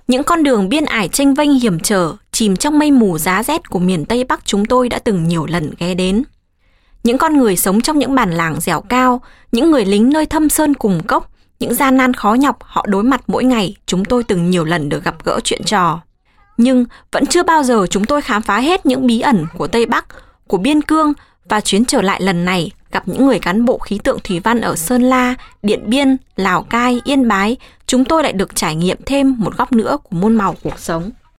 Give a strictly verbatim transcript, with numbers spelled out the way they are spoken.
Những con đường biên ải chênh vênh hiểm trở, chìm trong mây mù giá rét của miền Tây Bắc chúng tôi đã từng nhiều lần ghé đến. Những con người sống trong những bản làng dẻo cao, những người lính nơi thâm sơn cùng cốc, những gian nan khó nhọc họ đối mặt mỗi ngày, chúng tôi từng nhiều lần được gặp gỡ chuyện trò. Nhưng vẫn chưa bao giờ chúng tôi khám phá hết những bí ẩn của Tây Bắc, của biên cương, và chuyến trở lại lần này gặp những người cán bộ khí tượng thủy văn ở Sơn La, Điện Biên, Lào Cai, Yên Bái, chúng tôi lại được trải nghiệm thêm một góc nữa của muôn màu cuộc sống.